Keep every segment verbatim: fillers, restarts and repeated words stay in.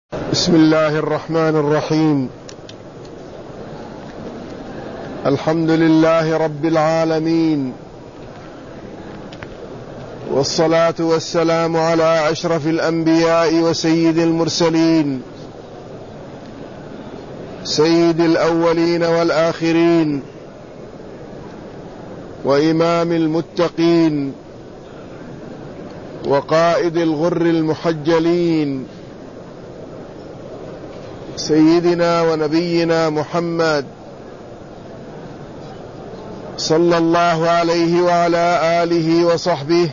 بسم الله الرحمن الرحيم. الحمد لله رب العالمين، والصلاة والسلام على أشرف الأنبياء وسيد المرسلين، سيد الأولين والآخرين، وإمام المتقين، وقائد الغر المحجلين، سيدنا ونبينا محمد صلى الله عليه وعلى آله وصحبه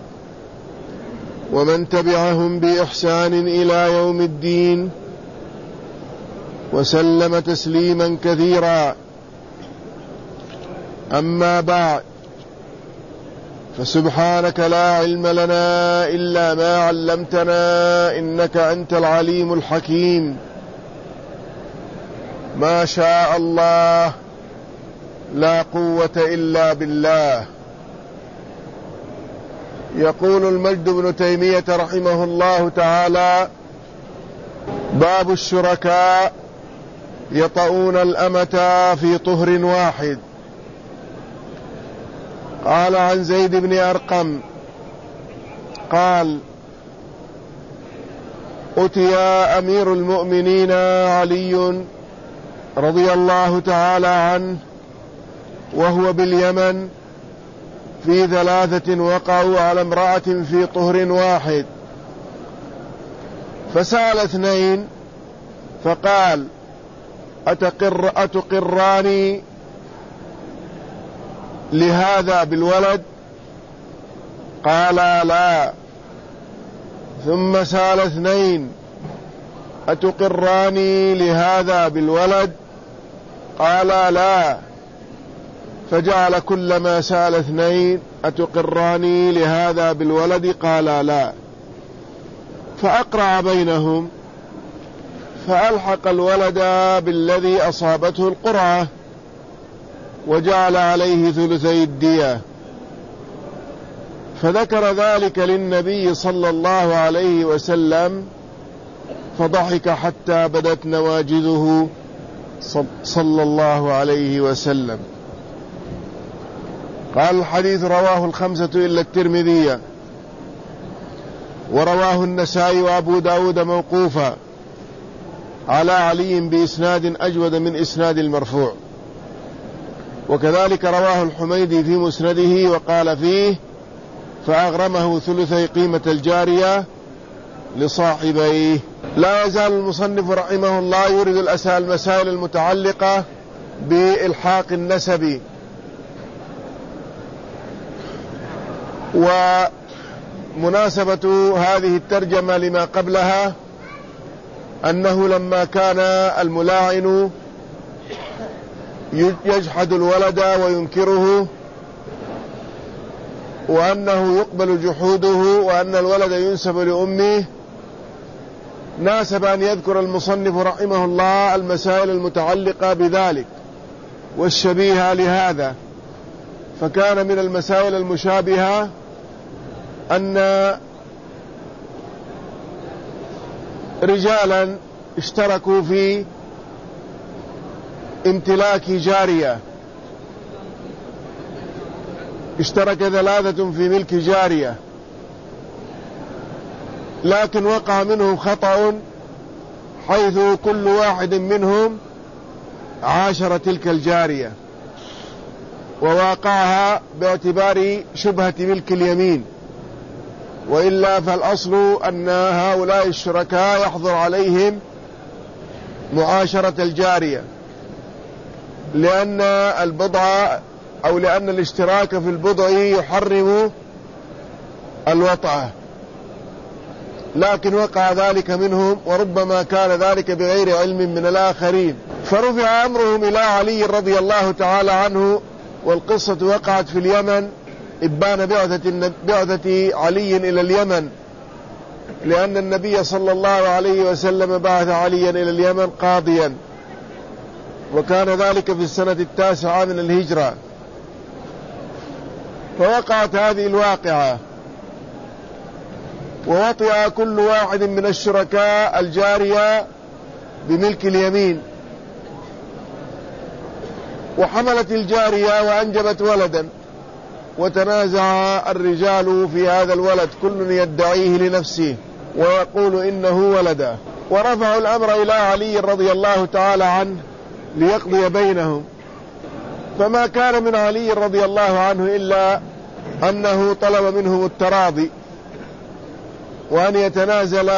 ومن تبعهم بإحسان إلى يوم الدين، وسلم تسليما كثيرا. أما بعد، فسبحانك لا علم لنا إلا ما علمتنا، إنك أنت العليم الحكيم. ما شاء الله، لا قوة إلا بالله. يقول المجد بن تيمية رحمه الله تعالى: باب الشركاء يطؤون الأمة في طهر واحد. قال عن زيد بن أرقم قال: أتي أمير المؤمنين علي رضي الله تعالى عنه وهو باليمن في ثلاثة وقعوا على امرأة في طهر واحد، فسأل اثنين فقال: أتقر أتقراني لهذا بالولد؟ قال: لا. ثم سأل اثنين: أتقراني لهذا بالولد؟ قال: لا. فجعل كلما سأل اثنين: أتقراني لهذا بالولد؟ قال: لا. فأقرع بينهم، فألحق الولد بالذي أصابته القرعة، وجعل عليه ثلثي الدية. فذكر ذلك للنبي صلى الله عليه وسلم، فضحك حتى بدت نواجذه صلى الله عليه وسلم. قال: الحديث رواه الخمسة إلا الترمذي، ورواه النسائي وأبو داود موقوفا على علي بإسناد أجود من إسناد المرفوع، وكذلك رواه الحميدي في مسنده وقال فيه: فأغرمه ثلثي قيمة الجارية لصاحبيه. لا يزال المصنف رحمه الله يورد المسائل المتعلقة بإلحاق النسب. ومناسبة هذه الترجمة لما قبلها أنه لما كان الملاعن يجحد الولد وينكره، وأنه يقبل جحوده، وأن الولد ينسب لأمه، ناسب أن يذكر المصنف رحمه الله المسائل المتعلقة بذلك والشبيهة لهذا. فكان من المسائل المشابهة أن رجالا اشتركوا في امتلاك جارية، اشترك ثلاثة في ملك جارية، لكن وقع منهم خطأ حيث كل واحد منهم عاشر تلك الجارية وواقعها باعتبار شبهة ملك اليمين، وإلا فالأصل أن هؤلاء الشركاء يحظر عليهم معاشرة الجارية، لأن البضع أو لأن الاشتراك في البضع يحرم الوطأة، لكن وقع ذلك منهم، وربما كان ذلك بغير علم من الآخرين. فرفع أمرهم إلى علي رضي الله تعالى عنه، والقصة وقعت في اليمن إبان بعثة, بعثة علي إلى اليمن، لأن النبي صلى الله عليه وسلم بعث عليا إلى اليمن قاضيا، وكان ذلك في السنة التاسعة من الهجرة. فوقعت هذه الواقعة، ووطئ كل واحد من الشركاء الجارية بملك اليمين، وحملت الجارية وأنجبت ولدا، وتنازع الرجال في هذا الولد، كل يدعيه لنفسه ويقول إنه ولده، ورفعوا الأمر إلى علي رضي الله تعالى عنه ليقضي بينهم. فما كان من علي رضي الله عنه إلا أنه طلب منهم التراضي، وأن يتنازل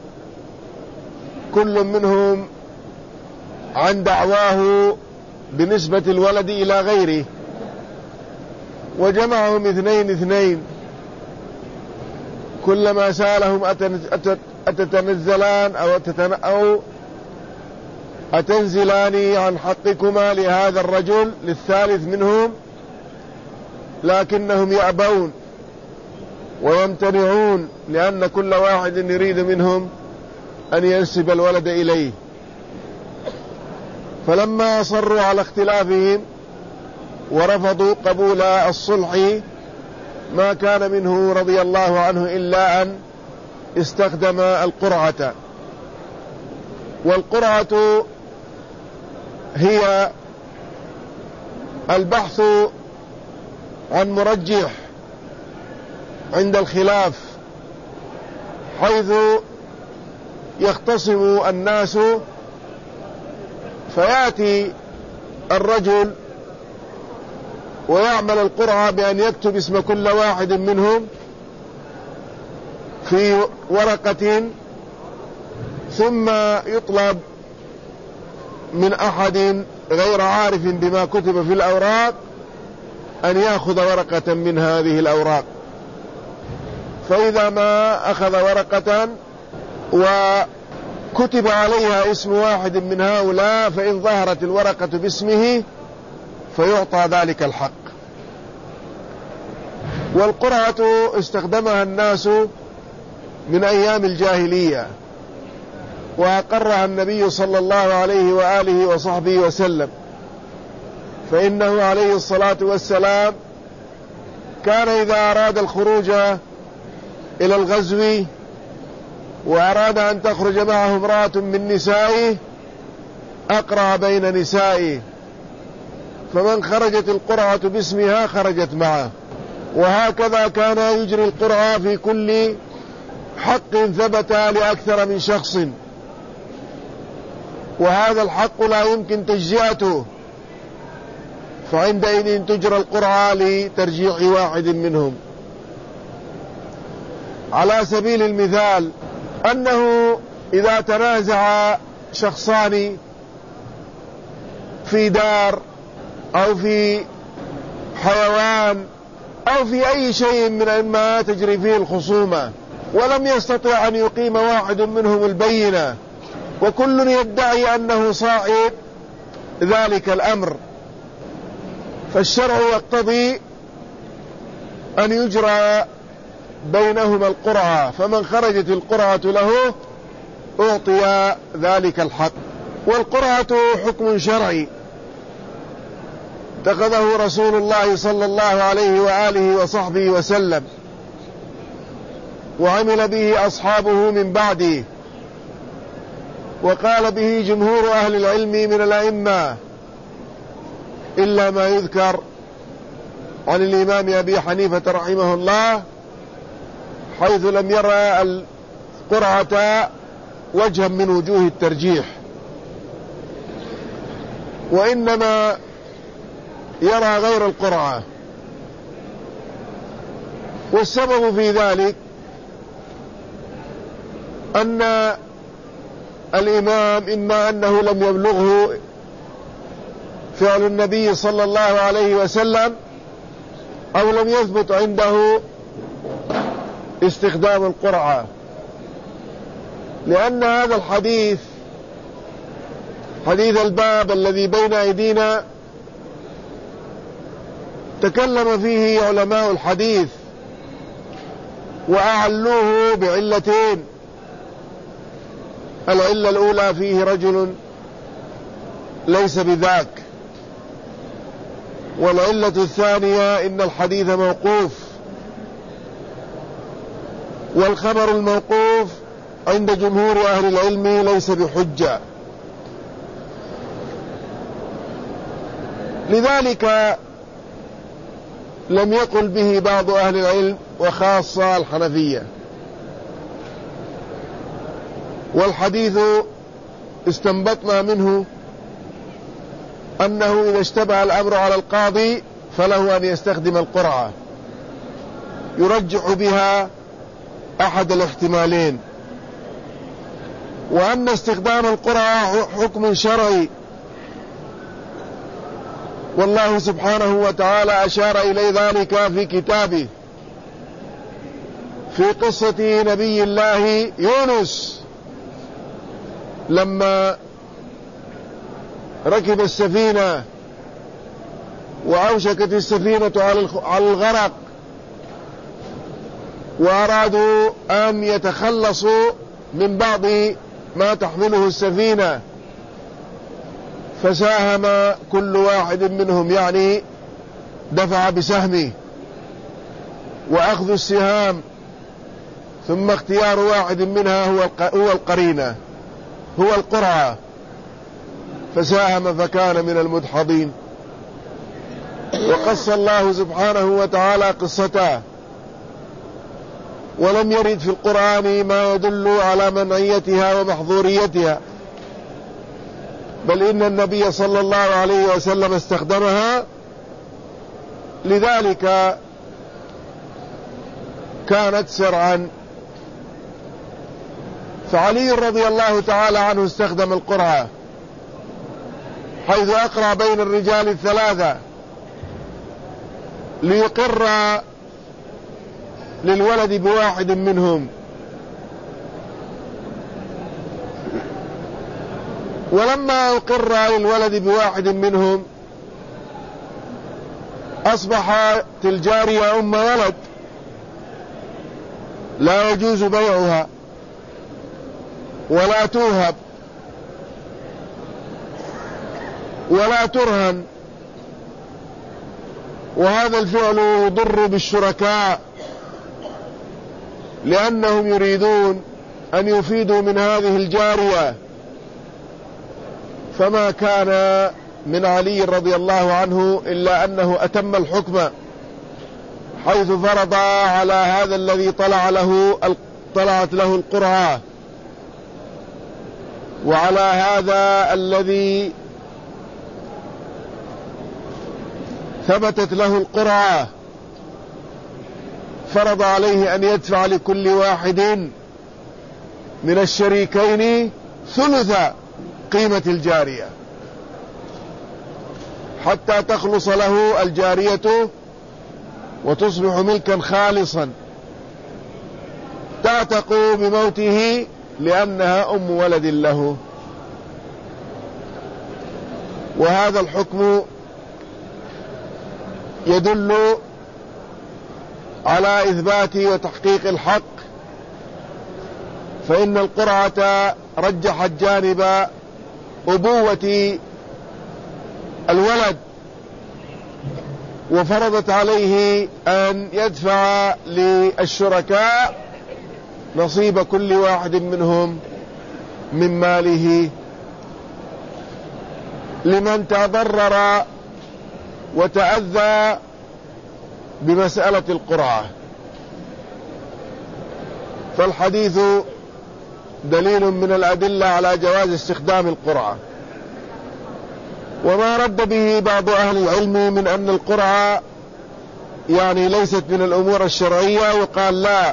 كل منهم عن دعواه بنسبة الولد إلى غيره، وجمعهم اثنين اثنين، كلما سألهم أتتنزلان أو, أو أتنزلان عن حقكما لهذا الرجل للثالث منهم، لكنهم يأبون ويمتنعون، لأن كل واحد يريد منهم أن ينسب الولد إليه. فلما أصروا على اختلافهم ورفضوا قبول الصلح، ما كان منه رضي الله عنه إلا أن استخدم القرعة. والقرعة هي البحث عن مرجح عند الخلاف، حيث يختصم الناس، فيأتي الرجل ويعمل القرعة بأن يكتب اسم كل واحد منهم في ورقة، ثم يطلب من أحد غير عارف بما كتب في الأوراق أن يأخذ ورقة من هذه الأوراق. فإذا ما أخذ ورقة وكتب عليها اسم واحد من هؤلاء، فإن ظهرت الورقة باسمه فيعطى ذلك الحق. والقرعة استخدمها الناس من أيام الجاهلية، وأقرها النبي صلى الله عليه وآله وصحبه وسلم، فإنه عليه الصلاة والسلام كان إذا أراد الخروج إلى الغزو وأراد أن تخرج معه امرأة من نسائه أقرع بين نسائه، فمن خرجت القرعة باسمها خرجت معه. وهكذا كان يجري القرعة في كل حق ثبت لأكثر من شخص، وهذا الحق لا يمكن تجزئته، فعندئذ تجرى القرعة لترجيح واحد منهم. على سبيل المثال أنه إذا تنازع شخصان في دار أو في حيوان أو في أي شيء من ما تجري فيه الخصومة، ولم يستطع أن يقيم واحد منهم البينة، وكل يدعي أنه صاحب ذلك الأمر، فالشرع يقتضي أن يجرى بينهما القرعة، فمن خرجت القرعة له أعطي ذلك الحق. والقرعة حكم شرعي اتخذه رسول الله صلى الله عليه وآله وصحبه وسلم، وعمل به أصحابه من بعده، وقال به جمهور أهل العلم من الأئمة، إلا ما يذكر عن الإمام أبي حنيفة رحمه الله، حيث لم يرى القرعة وجها من وجوه الترجيح، وإنما يرى غير القرعة. والسبب في ذلك أن الإمام إما أنه لم يبلغه فعل النبي صلى الله عليه وسلم، أو لم يثبت عنده استخدام القرعة، لأن هذا الحديث حديث الباب الذي بين أيدينا تكلم فيه علماء الحديث وأعلوه بعلتين. العلة الأولى فيه رجل ليس بذاك، والعلة الثانية إن الحديث موقوف، والخبر الموقوف عند جمهور أهل العلم ليس بحجة. لذلك لم يقل به بعض أهل العلم وخاصة الحنفية. والحديث استنبطنا منه أنه إذا اشتبه الأمر على القاضي فله أن يستخدم القرعة يرجح بها أحد الاحتمالين، وأن استخدام القرعة حكم شرعي، والله سبحانه وتعالى أشار إلى ذلك في كتابه في قصة نبي الله يونس لما ركب السفينة وأوشكت السفينة على الغرق، وأرادوا أن يتخلصوا من بعض ما تحمله السفينة، فساهم كل واحد منهم، يعني دفع بسهمه وأخذ السهام، ثم اختيار واحد منها هو القرينة هو القرعة، فساهم فكان من المدحضين. وقص الله سبحانه وتعالى قصته، ولم يرد في القرآن ما يدل على منعيتها ومحظوريتها، بل إن النبي صلى الله عليه وسلم استخدمها، لذلك كانت شرعا. فعلي رضي الله تعالى عنه استخدم القرعة حيث أقرأ بين الرجال الثلاثة ليقر للولد بواحد منهم، ولما أقر للولد بواحد منهم أصبحت الجارية أم ولد لا يجوز بيعها ولا توهب ولا ترهن، وهذا الفعل يضر بالشركاء لأنهم يريدون أن يفيدوا من هذه الجارية. فما كان من علي رضي الله عنه إلا أنه أتم الحكم، حيث فرض على هذا الذي طلع له طلعت له القرعة وعلى هذا الذي ثبتت له القرعة فرض عليه أن يدفع لكل واحد من الشريكين ثلث قيمة الجارية حتى تخلص له الجارية وتصبح ملكا خالصا تعتق بموته لأنها أم ولد له. وهذا الحكم يدل على إثبات وتحقيق الحق، فإن القرعة رجحت جانب أبوة الولد وفرضت عليه أن يدفع للشركاء نصيب كل واحد منهم من ماله لمن تضرر وتأذى بمسألة القرعة. فالحديث دليل من الأدلة على جواز استخدام القرعة. وما رد به بعض أهل العلم من أن القرعة يعني ليست من الأمور الشرعية، وقال لا،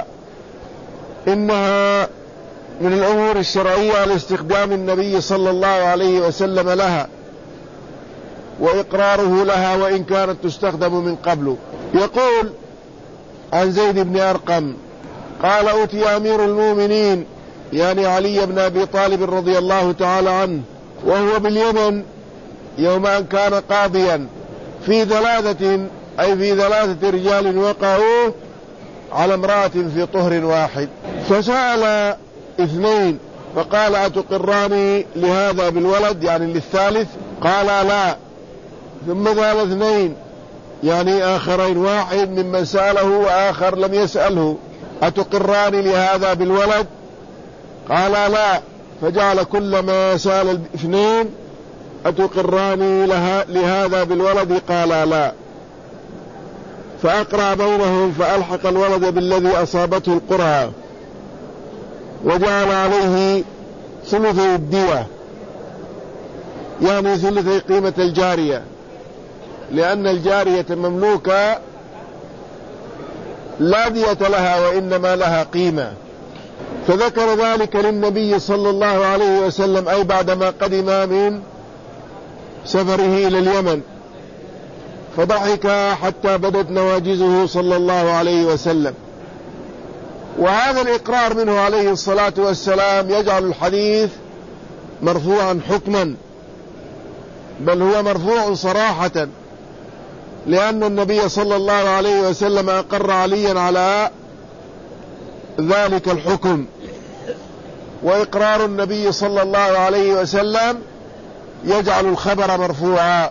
إنها من الأمور الشرعية لاستخدام النبي صلى الله عليه وسلم لها وإقراره لها وإن كانت تستخدم من قبل. يقول عن زيد بن أرقم قال أوتي أمير المؤمنين يعني علي بن أبي طالب رضي الله تعالى عنه وهو باليمن يوم أن كان قاضيا في ثلاثة أي في ثلاثة رجال وقعوا على امرأة في طهر واحد، فسأل اثنين فقال أتقراني لهذا بالولد يعني للثالث؟ قال لا. ثم سأل اثنين يعني آخرين، واحد ممن سأله وآخر لم يسأله، أتقران لهذا بالولد؟ قال لا. فجعل كلما سأل الاثنين أتقران لها لهذا بالولد؟ قال لا. فأقرع بينهم فألحق الولد بالذي أصابته القرعة، وجعل عليه ثلثي الدية، يعني ثلثي قيمة الجارية، لأن الجارية مملوكة لا دية لها وإنما لها قيمة. فذكر ذلك للنبي صلى الله عليه وسلم، أي بعدما قدم من سفره إلى اليمن، فضحك حتى بدت نواجزه صلى الله عليه وسلم. وهذا الإقرار منه عليه الصلاة والسلام يجعل الحديث مرفوعا حكما، بل هو مرفوع صراحة، لأن النبي صلى الله عليه وسلم أقر عليا على ذلك الحكم. وإقرار النبي صلى الله عليه وسلم يجعل الخبر مرفوعا.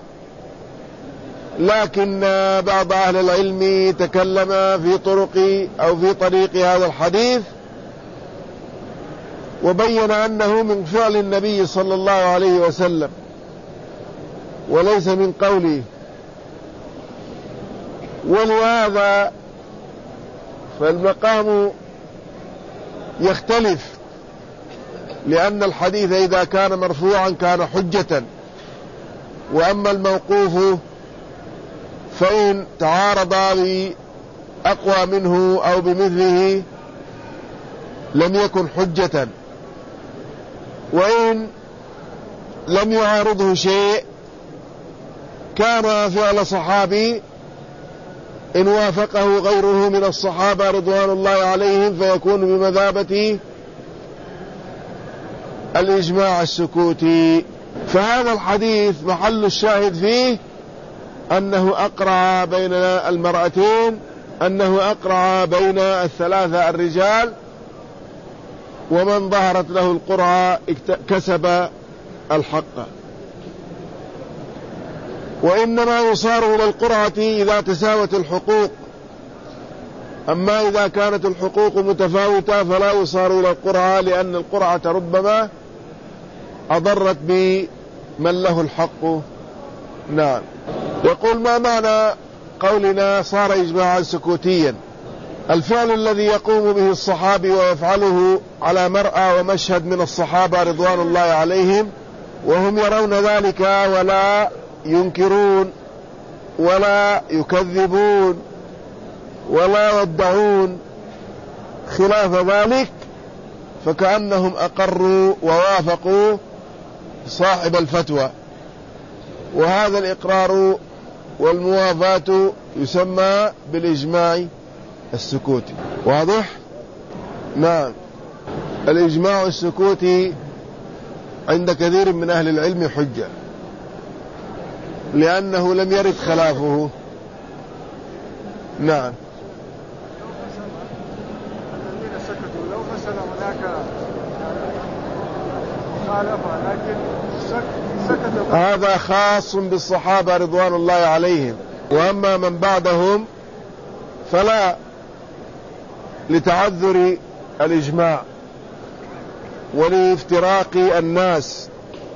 لكن بعض أهل العلم تكلم في طرق أو في طريق هذا الحديث، وبين أنه من فعل النبي صلى الله عليه وسلم وليس من قوله. ولهذا فالمقام يختلف، لأن الحديث إذا كان مرفوعا كان حجة، وأما الموقوف فإن تعارض بأقوى منه أو بمثله لم يكن حجة، وإن لم يعارضه شيء كان فعل صحابي إن وافقه غيره من الصحابة رضوان الله عليهم فيكون بمثابة الإجماع السكوتي. فهذا الحديث محل الشاهد فيه أنه أقرع بين المرأتين، أنه أقرع بين الثلاثة الرجال، ومن ظهرت له القرعة كسب الحق. وإنما يصار إلى القرعة إذا تساوت الحقوق، أما إذا كانت الحقوق متفاوتة فلا يصار إلى القرعة، لأن القرعة ربما أضرت بمن له الحق. نعم. يقول: ما معنى قولنا صار إجماعا سكوتيا؟ الفعل الذي يقوم به الصحابي ويفعله على مرأى ومشهد من الصحابة رضوان الله عليهم، وهم يرون ذلك ولا ينكرون ولا يكذبون ولا يدعون خلاف ذلك، فكأنهم أقروا ووافقوا صاحب الفتوى. وهذا الإقرار والموافاة يسمى بالإجماع السكوتي. واضح؟ نعم. الإجماع السكوتي عند كثير من أهل العلم حجة، لأنه لم يرد خلافه. نعم. الذين سكتوا لو مثلا هناك مخالفة لكن سكت، هذا خاص بالصحابة رضوان الله عليهم، وأما من بعدهم فلا، لتعذر الإجماع ولافتراق الناس،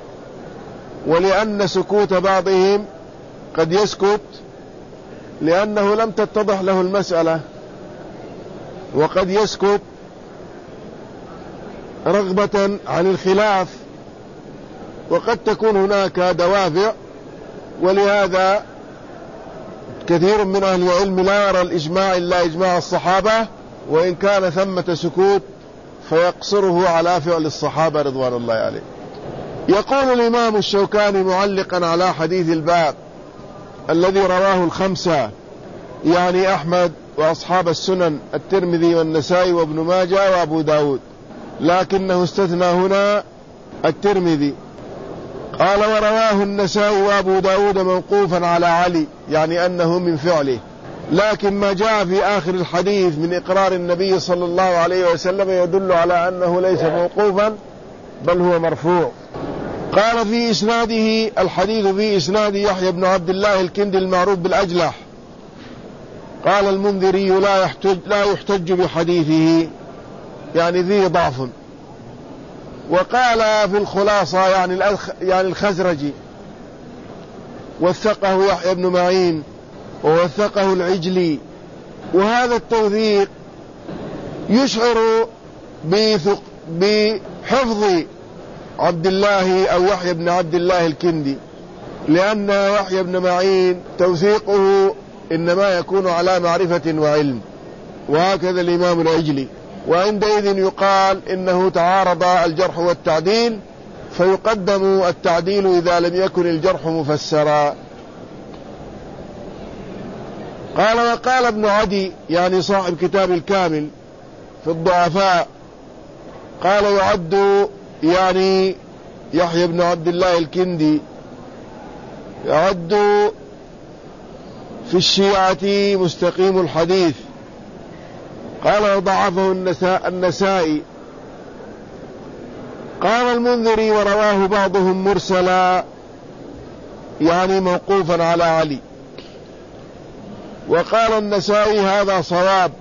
ولأن سكوت بعضهم قد يسكت لأنه لم تتضح له المسألة، وقد يسكت رغبة عن الخلاف، وقد تكون هناك دوافع. ولهذا كثير من أهل العلم لا يرى الإجماع إلا إجماع الصحابة، وإن كان ثمة سكوت فيقصره على فعل الصحابة رضوان الله عليه. يقول الإمام الشوكاني معلقا على حديث الباب الذي رواه الخمسة، يعني أحمد وأصحاب السنن الترمذي والنسائي وابن ماجه وأبو داود، لكنه استثنى هنا الترمذي. قال: ورواه النسائي وأبو داود موقوفا على علي، يعني أنه من فعله، لكن ما جاء في آخر الحديث من إقرار النبي صلى الله عليه وسلم يدل على أنه ليس موقوفا بل هو مرفوع. قال: في إسناده، الحديث في إسناد يحيى بن عبد الله الكندي المعروف بالأجلح، قال المنذري لا يحتج, لا يحتج بحديثه، يعني ذي ضعف. وقال في الخلاصة يعني, يعني الخزرجي وثقه يحيى بن معين ووثقه العجلي. وهذا التوثيق يشعر بحفظ عبد الله أو يحيى بن عبد الله الكندي، لأن يحيى بن معين توثيقه إنما يكون على معرفة وعلم، وهكذا الإمام العجلي. وعندئذ يقال إنه تعارض الجرح والتعديل، فيقدم التعديل إذا لم يكن الجرح مفسرا. قال وقال ابن عدي يعني صاحب كتاب الكامل في الضعفاء، قال يعد يعني يحيى بن عبد الله الكندي يعد في الشيعة مستقيم الحديث. قال وضعفه النسائي. قال المنذري ورواه بعضهم مرسلا يعني موقوفا على علي. وقال النسائي هذا صواب،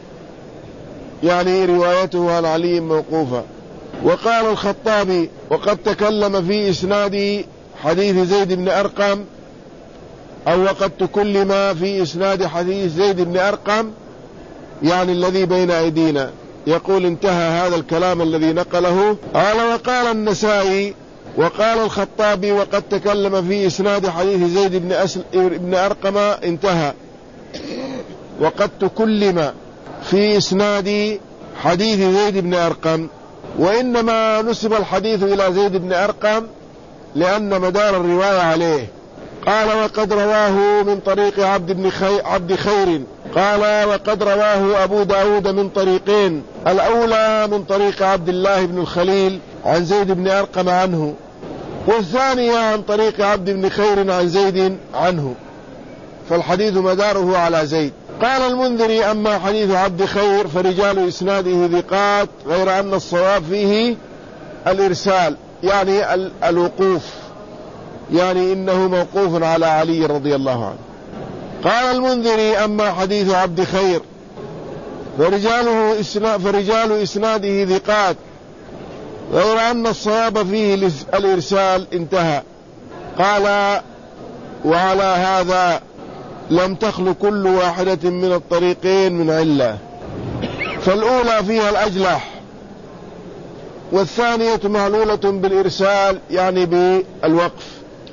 يعني روايته عن علي موقوفة. وقال الخطابي وقد تكلم في إسناد حديث زيد بن أرقم، أو وقد تكلم في إسناد حديث زيد بن أرقم يعني الذي بين أيدينا، يقول انتهى هذا الكلام الذي نقله. قال وقال النسائي وقال الخطابي وقد تكلم في إسناد حديث زيد بن, أسل بن أرقم انتهى. وقد تكلم في إسناد حديث زيد بن أرقم، وإنما نسب الحديث إلى زيد بن أرقم لأن مدار الرواية عليه. قال وقد رواه من طريق عبد بن خي... عبد خير. قال وقد رواه أبو داود من طريقين، الأولى من طريق عبد الله بن الخليل عن زيد بن أرقم عنه، والثانية عن طريق عبد بن خير عن زيد عنه، فالحديث مداره على زيد. قال المنذري أما حديث عبد خير فرجال إسناده ثقات، غير أن الصواب فيه الإرسال يعني الوقوف، يعني إنه موقوف على علي رضي الله عنه. قال المنذري أما حديث عبد خير فرجاله إسنا فرجال إسناده ثقات، غير أن الصواب فيه الإرسال انتهى. قال وعلى هذا لم تخل كل واحدة من الطريقين من علة، فالأولى فيها الأجلح، والثانية معلولة بالإرسال يعني بالوقف.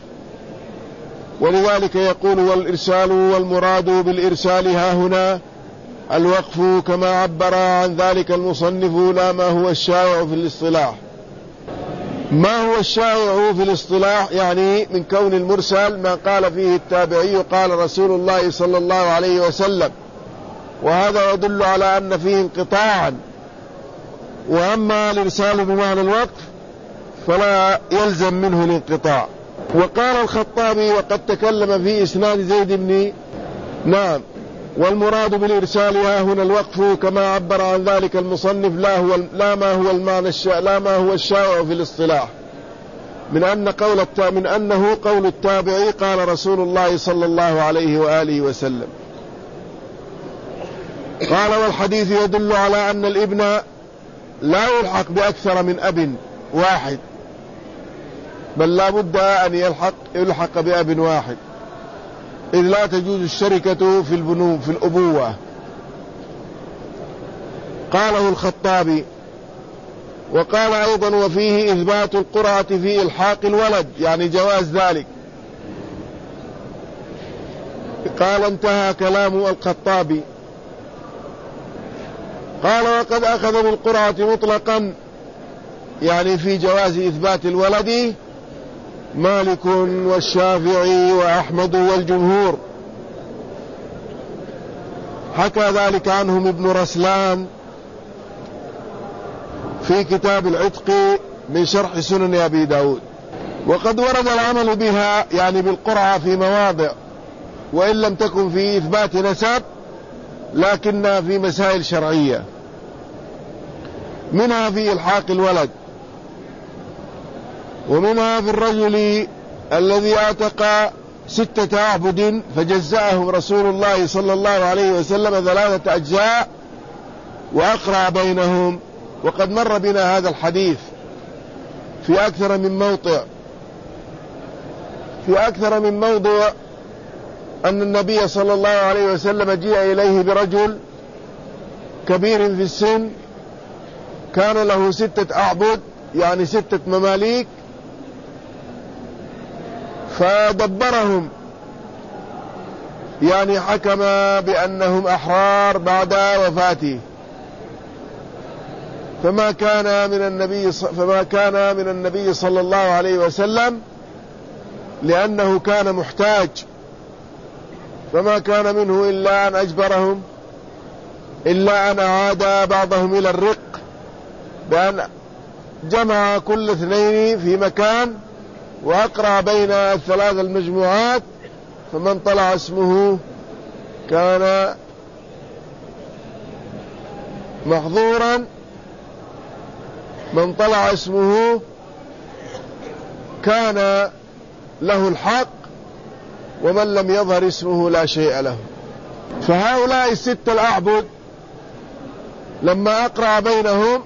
ولذلك يقول والإرسال والمراد بالإرسال ها هنا الوقف، كما عبر عن ذلك المصنف لا ما هو الشائع في الاصطلاح. ما هو الشائع في الاصطلاح يعني من كون المرسل ما قال فيه التابعي قال رسول الله صلى الله عليه وسلم، وهذا يدل على أن فيه انقطاعا. وأما الإرسال بمعنى الوقف فلا يلزم منه الانقطاع. وقال الخطابي وقد تكلم في إسناد زيد بن نعم والمراد بالإرسال ها هنا الوقف، كما عبر عن ذلك المصنف لا, هو لا ما هو المعنى الشا لا ما هو الشائع في الاصطلاح من أن قول الت... من أنه قول التابعي قال رسول الله صلى الله عليه وآله وسلم. قال والحديث يدل على أن الابن لا يلحق بأكثر من أب واحد، بل لا بد أن يلحق يلحق بأب واحد، إذ لا تجوز الشركة في البنو في الأبوة. قاله الخطابي. وقال أيضا وفيه إثبات القرعة في إلحاق الولد يعني جواز ذلك. قال انتهى كلام الخطابي. قال وقد أخذ بالقرعة مطلقا يعني في جواز إثبات الولد مالك والشافعي وأحمد والجمهور، حكى ذلك عنهم ابن رسلان في كتاب العتق من شرح سنن أبي داود. وقد ورد العمل بها يعني بالقرعة في مواضع، وإن لم تكن في إثبات نسب لكنها في مسائل شرعية، منها في إلحاق الولد، ومنها في الرجل الذي اعتق ستة أعبد فجزأهم رسول الله صلى الله عليه وسلم ثلاثة أجزاء وأقرأ بينهم. وقد مر بنا هذا الحديث في أكثر من موضع في أكثر من موضوع أن النبي صلى الله عليه وسلم جاء إليه برجل كبير في السن كان له ستة أعبد يعني ستة مماليك، فدبرهم يعني حكم بأنهم أحرار بعد وفاته، فما كان من النبي فما كان من النبي صلى الله عليه وسلم لأنه كان محتاج، فما كان منه إلا أن أجبرهم إلا أن أعاد بعضهم إلى الرق بأن جمع كل اثنين في مكان وأقرأ بين الثلاث المجموعات، فمن طلع اسمه كان محظورا، من طلع اسمه كان له الحق، ومن لم يظهر اسمه لا شيء له. فهؤلاء الستة الأعبد لما أقرأ بينهم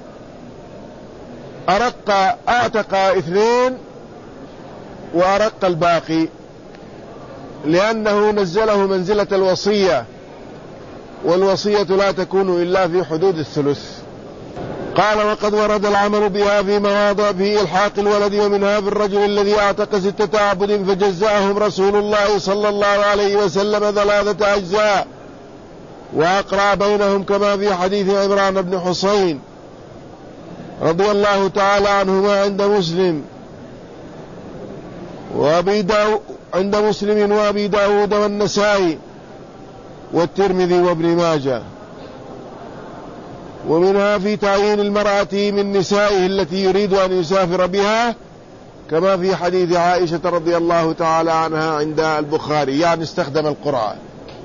أرق أعتق اثنين وأرق الباقي، لأنه نزله منزلة الوصية، والوصية لا تكون إلا في حدود الثلث. قال وقد ورد العمل بها في مواضع في إلحاق الولد، ومنها في الرجل الذي أعتق ستة أعبد فجزأهم رسول الله صلى الله عليه وسلم ثلاثة أجزاء وأقرأ بينهم، كما في حديث عمران بن حسين رضي الله تعالى عنهما عند مسلم وأبي داود عند مسلم وأبي داود والنسائي والترمذي وابن ماجه. ومنها في تعيين المرأة من نسائه التي يريد أن يسافر بها، كما في حديث عائشة رضي الله تعالى عنها عند البخاري، يعني استخدم القرآن.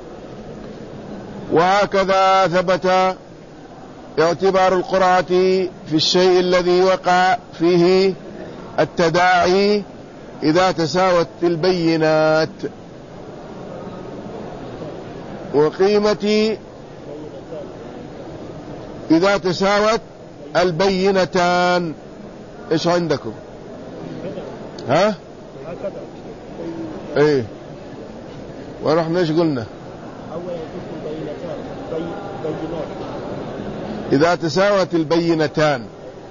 وهكذا ثبت اعتبار القرعة في الشيء الذي وقع فيه التداعي إذا تساوت البينات. وقيمة إذا تساوت البينتان. إيش عندكم؟ ها؟ إيه ونحن إيش قلنا؟ إذا تساوت البينتان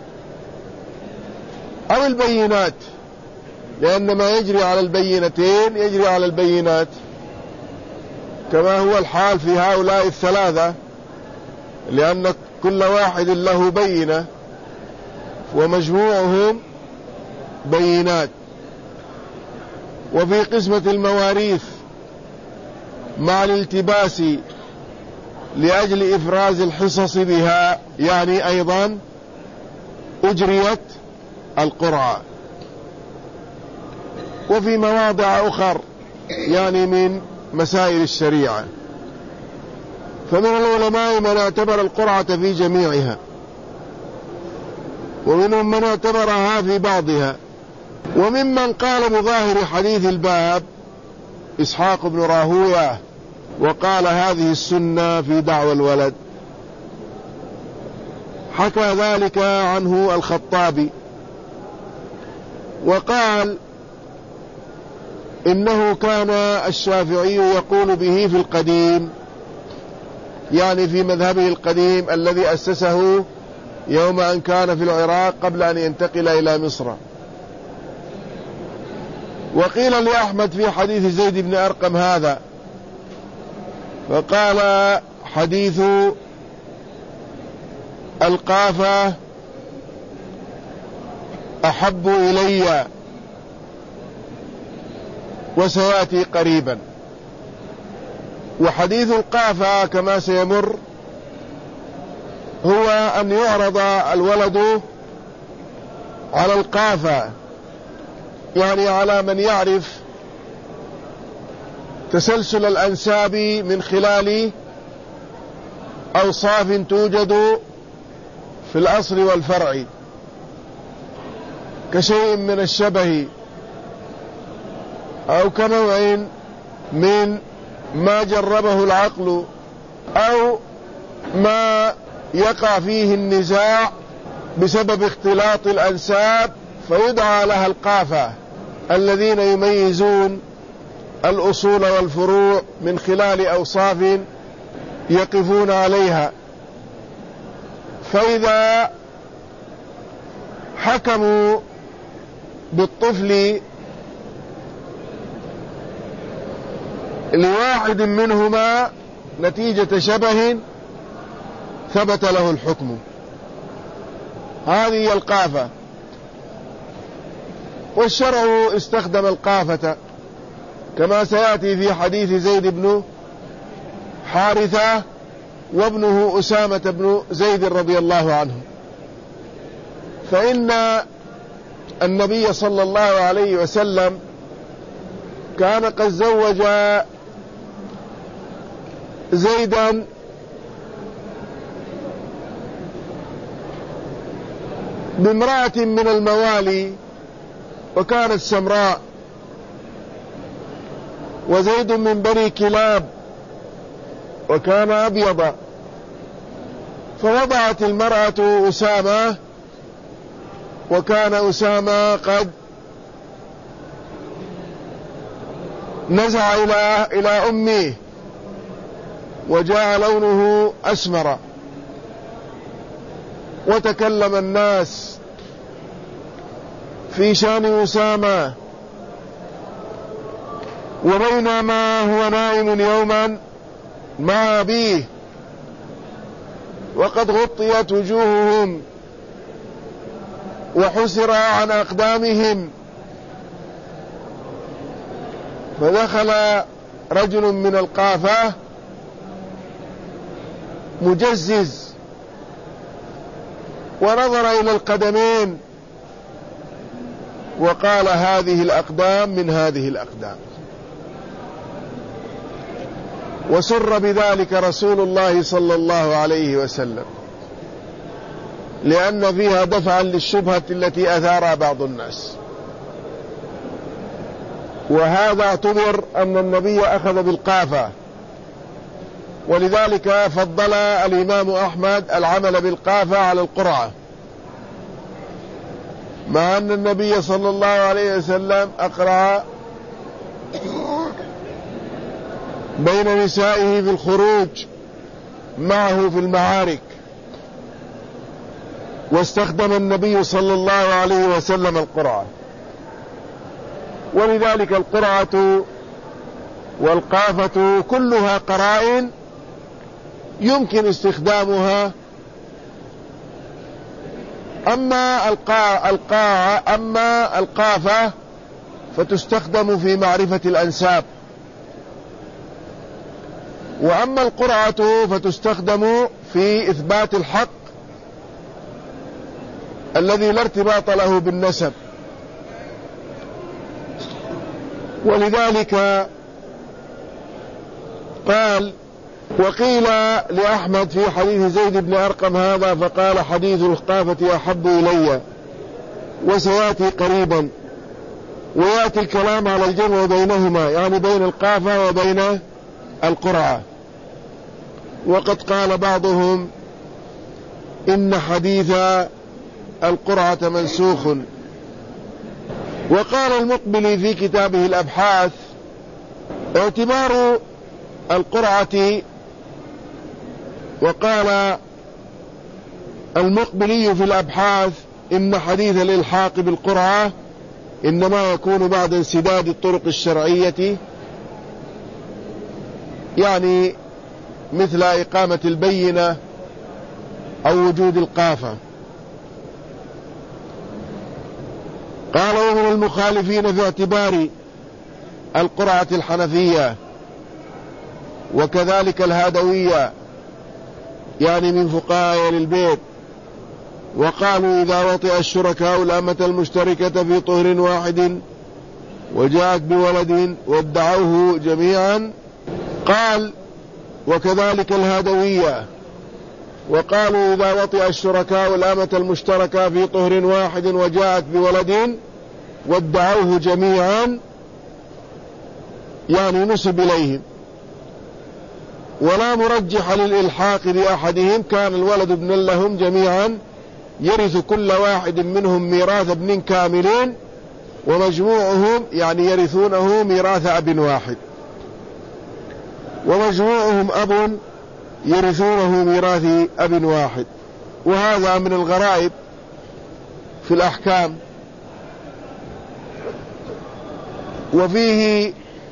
أو البينات، لأن ما يجري على البينتين يجري على البينات، كما هو الحال في هؤلاء الثلاثة، لأن كل واحد له بينة ومجموعهم بينات. وفي قسمة المواريث مع الالتباس لأجل إفراز الحصص بها، يعني أيضا أجريت القرعة. وفي مواضع أخر يعني من مسائل الشريعة، فمن العلماء من اعتبر القرعة في جميعها، ومنهم من اعتبرها في بعضها. وممن قال بظاهر حديث الباب إسحاق بن راهويه، وقال هذه السنة في دعوى الولد. حكى ذلك عنه الخطابي وقال إنه كان الشافعي يقول به في القديم، يعني في مذهبه القديم الذي أسسه يوم أن كان في العراق قبل أن ينتقل إلى مصر. وقيل لأحمد في حديث زيد بن أرقم هذا، فقال حديث القافة أحب إلي وسيأتي قريبا. وحديث القافة كما سيمر هو أن يعرض الولد على القافة، يعني على من يعرف تسلسل الأنساب من خلال أوصاف توجد في الأصل والفرع، كشيء من الشبه أو كنوع من ما جربه العقل أو ما يقع فيه النزاع بسبب اختلاط الأنساب فيدعى لها القافة، الذين يميزون الأصول والفروع من خلال أوصاف يقفون عليها. فإذا حكموا بالطفل لواحد منهما نتيجة شبه ثبت له الحكم. هذه القافة. والشرع استخدم القافة كما سيأتي في حديث زيد بن حارثة وابنه أسامة بن زيد رضي الله عنه، فإن النبي صلى الله عليه وسلم كان قد زوج زيدا بامرأة من الموالي وكانت سمراء، وزيد من بني كلاب وكان أبيض، فوضعت المرأة أسامة وكان أسامة قد نزع إلى إلى أمه وجاء لونه أسمر، وتكلم الناس في شأن أسامة. وبينما هو نائم يوما مع أبيه وقد غطيت وجوههم وحسر عن أقدامهم، فدخل رجل من القافة مجزز ونظر إلى القدمين وقال هذه الأقدام من هذه الأقدام، وسر بذلك رسول الله صلى الله عليه وسلم، لأن فيها دفعا للشبهة التي أثارها بعض الناس. وهذا اعتبر أن النبي أخذ بالقافة، ولذلك فضل الإمام أحمد العمل بالقافة على القرعة، مع أن النبي صلى الله عليه وسلم أقرع بين نسائه في الخروج معه في المعارك، واستخدم النبي صلى الله عليه وسلم القرعة. ولذلك القرعة والقافة كلها قرائن يمكن استخدامها. أما القاع القاع أما القافة فتستخدم في معرفة الأنساب، وأما القرعة فتستخدم في إثبات الحق الذي لا ارتباط له بالنسب. ولذلك قال: وقيل لأحمد في حديث زيد بن أرقم هذا فقال: حديث القافة أحب إلي، وسيأتي قريبا، ويأتي الكلام على الجمع بينهما، يعني بين القافة وبين القرعة. وقد قال بعضهم إن حديث القرعة منسوخ. وقال المقبلي في كتابه الأبحاث: اعتبار القرعة، وقال المقبلي في الأبحاث إن حديث الإلحاق بالقرعة إنما يكون بعد انسداد الطرق الشرعية، يعني مثل إقامة البينة أو وجود القافة. قال: ومن المخالفين في اعتبار القرعة الحنفية وكذلك الهادوية، يعني من فقهاء أهل البيت، وقالوا إذا وطئ الشركاء الأمة المشتركة في طهر واحد وجاءت بولد وادعوه جميعا، قال: وكذلك الهادوية، وقالوا إذا وطئ الشركاء الأمة المشتركة في طهر واحد وجاءت بولد وادعوه جميعا، يعني نسب إليهم، ولا مرجح للإلحاق بأحدهم، كان الولد ابن لهم جميعا، يرث كل واحد منهم ميراث ابن كاملين، ومجموعهم يعني يرثونه ميراث أب واحد، ومجموعهم أب يرثونه ميراث أب واحد. وهذا من الغرائب في الأحكام. وفيه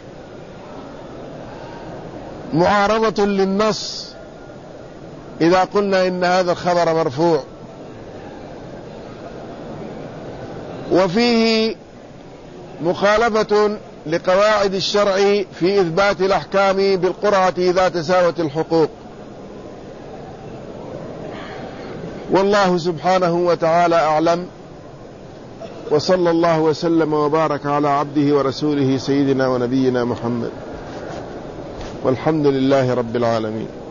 معارضة للنص إذا قلنا إن هذا الخبر مرفوع، وفيه مخالفة لقواعد الشرع في إثبات الأحكام بالقرعة إذا تساوت الحقوق. والله سبحانه وتعالى أعلم، وصلى الله وسلم وبارك على عبده ورسوله سيدنا ونبينا محمد، والحمد لله رب العالمين.